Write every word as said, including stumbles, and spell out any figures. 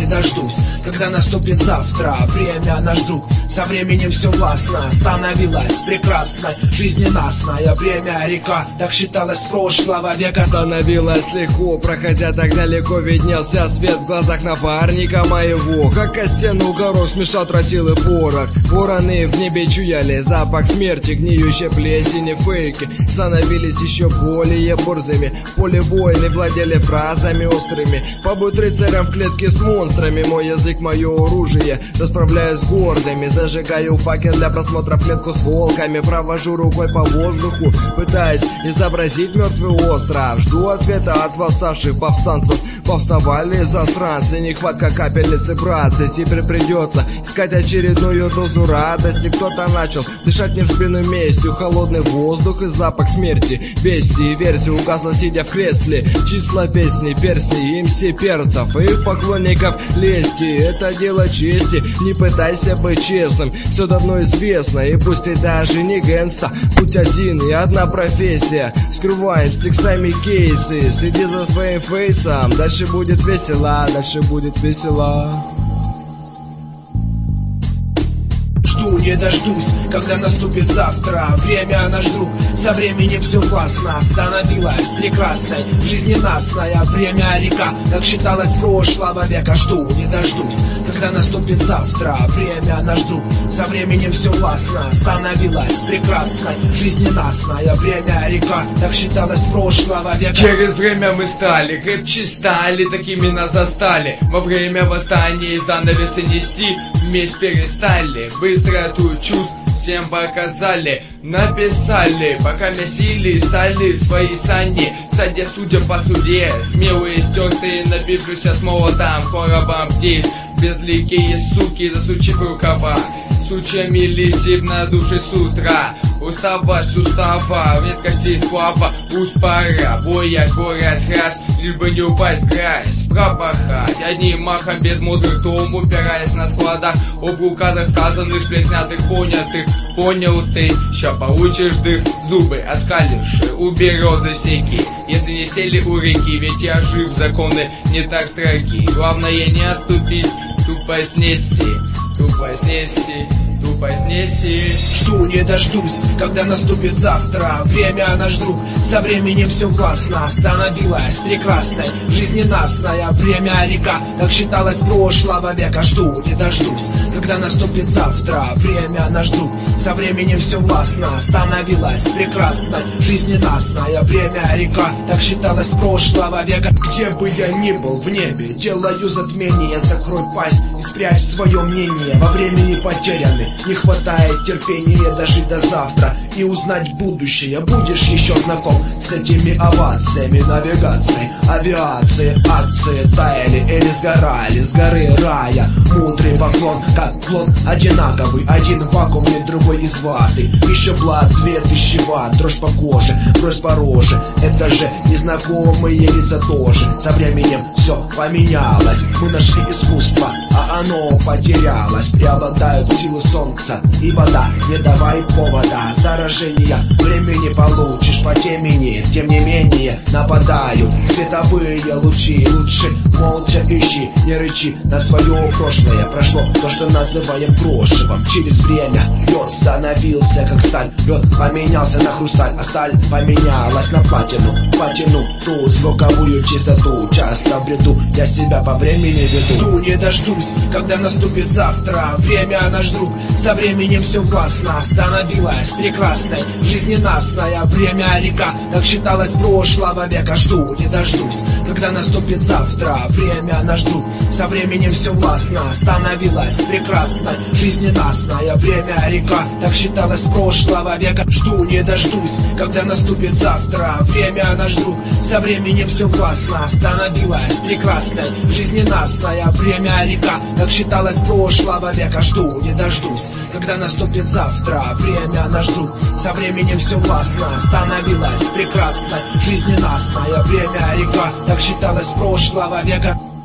не дождусь, когда наступит завтра. Время, наш друг, со временем все властно становилось прекрасной, жизненастное время, река, так считалось с прошлого века. Становилось легко, проходя так далеко, виднелся свет в глазах напарника моего. Как о стену горох смешал тротил и порох. Вороны в небе чуяли запах смерти, гниющие плесени, фейки становились еще более борзыми. В поле воины владели фразами острыми. Побудь рыцарем в клетке с монстрами, мой язык, мое оружие. Расправляюсь с гордыми, зажигаю факел для просмотра, в клетку с волками. Провожу рукой по воздуху, пытаясь изобразить мертвый остров. Жду ответа от восставших повстанцев. Повставали засранцы, нехватка капельницы, братцы. Теперь придется искать очередную дозу радости. Кто-то начал дышать мне в спину местью. Холодный воздух и запах смерти. Бестии версии угасла, сидя в кресле. Числа песни, персни, им все перцев и их поклонников лести. Это дело чести, не пытайся быть честным. Все давно известно, и пусть ты даже не гэнста. Путь один и одна профессия. Скрываем с текстами кейсы. Следи за своим фейсом. Дальше будет весело, дальше будет весело. Жду, не дождусь, когда наступит завтра. Время, наш друг, со временем все классно становилось прекрасной, жизненастное время, река, как считалось с прошлого века. Жду, не дождусь, когда наступит завтра. Время, наш друг, со временем все классно становилось прекрасной, жизненастное время, река, как считалось с прошлого века. Через время мы стали крепче стали, такими нас застали. Во время восстания занавесы нести месть перестали. Быстроту чувств всем показали, написали, пока месили, сали свои сани, садя, судя по суде, смелые стертые, напившиеся с молотом, коробом птиц, безликие суки, засучив рукава, сучьями лисип надувшись с утра. Уставать сустава, в редкости сплава, пусть пора, боясь, борясь, хрясь, лишь бы не упасть в грязь, пропахать одним махом без мозга, том упираясь на складах, об указах сказанных, плеснятых, понятых. Понял ты, ща получишь дых, зубы оскаливши у березы секи. Если не сели у реки, ведь я жив, законы не так строги. Главное не оступись, тупо снеси, тупо снеси, тупо снеси. Жду, не дождусь, когда наступит завтра. Время, наш друг, со временем все классно становилось прекрасной, жизненастное время, река, как считалось с прошлого века. Жду, не дождусь, когда наступит завтра. Время, наш друг, со временем все властно становилось прекрасной, жизненастное время, река, так считалось с прошлого века. Где бы я ни был в небе, делаю затмение. Закрой пасть и спрячь свое мнение. Во времени потеряны, не хватает терпения дожить до завтра и узнать будущее. Будешь еще знаком с этими овациями, навигацией, авиации, акции таяли или сгорали с горы рая. Мудрый поклон, как клон одинаковый, один вакуумный, другой из ваты. Еще блат, две тысячи ватт, дрожь по коже, брось по роже. Это же незнакомые лица тоже. Со временем все поменялось, мы нашли искусство, а оно потерялось. Преобладают силы солнца и вода, не давай повода. Заражения времени получишь по темени. Тем не менее нападают световые лучи. Лучше молча ищи, не рычи на свое прошлое. Прошло то, что называем прошлым. Через время лед становился как сталь. Лед поменялся на хрусталь, а сталь поменялась на платину. Платину ту звуковую чистоту. Часто в бреду я себя по времени веду. Жду, не дождусь, когда наступит завтра. Время, наш друг, со временем все классно становилось прекрасной, жизненастное время, река, так считалось с прошлого века. Жду, не дождусь, когда наступит завтра. Время, наш друг, со временем все властно становилось прекрасной, жизненастное время, река, так считалось с прошлого века. Жду, не дождусь, когда наступит завтра. Время, наш друг, со временем все классно становилось прекрасной, жизненастное время, река, так считалось с прошлого века. Жду, не дождусь, когда наступит завтра. Время, наш друг, со временем все властно становилось прекрасной, жизненастное время, река, так считалось с прошлого века.